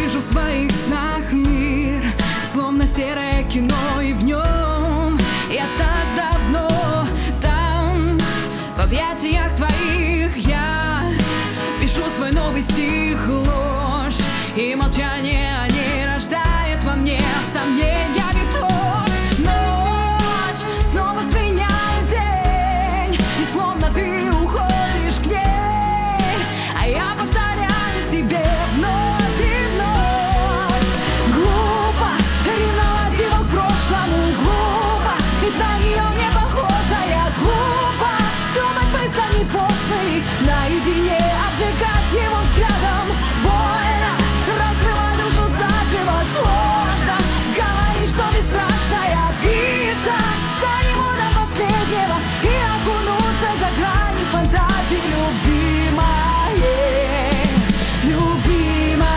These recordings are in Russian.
вижу в своих снах мир, словно серое кино, и в нем я так давно там, в объятиях твоих я пишу свой новый стих. Ложь и молчание, они рождают во мне сомнения, виток. Ночь снова сменяет день, и словно ты уходишь к ней, а я повторяю себе вновь и вновь. Глупо ревновать его к прошлому, глупо, ведь на нее не похожая. Глупо думать мыслями пошлыми, наедине обжигать его взглядом. Больно разрывать душу заживо, сложно говорить, что бесстрашная. Биться за него до последнего и окунуться за грани фантазий любви моей, любимая.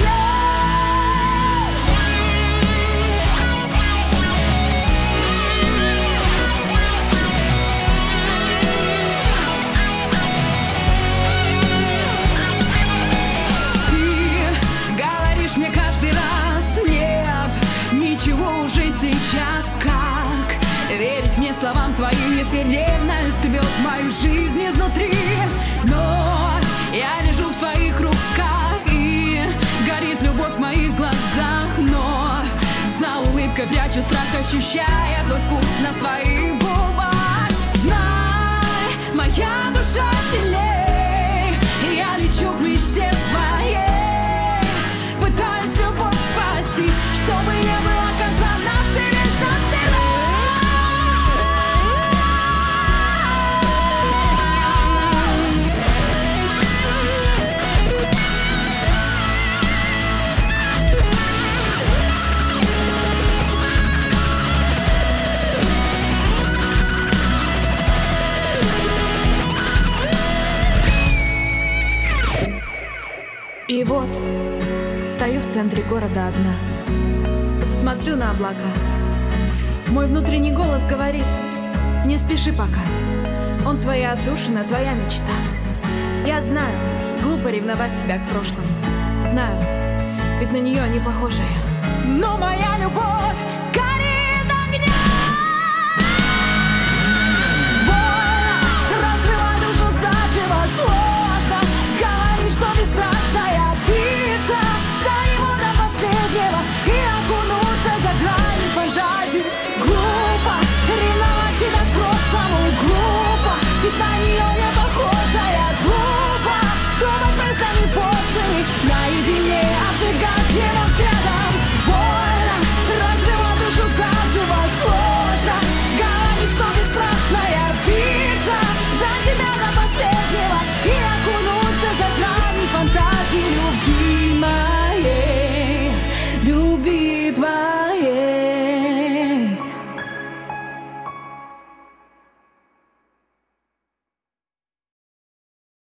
Мне каждый раз нет ничего уже сейчас. Как верить мне словам твоим, если ревность рвет мою жизнь изнутри? Но я лежу в твоих руках, и горит любовь в моих глазах. Но за улыбкой прячу страх, ощущая твой вкус на своих губах. Знай, моя душа сильней, я лечу к мечте своей, пытаюсь любовь спасти, чтобы не было конца нашей вечности. И вот стою в центре города одна, смотрю на облака. Мой внутренний голос говорит: не спеши пока, он твоя отдушина, твоя мечта. Я знаю, глупо ревновать тебя к прошлому, знаю, ведь на нее не похожая. Но моя любовь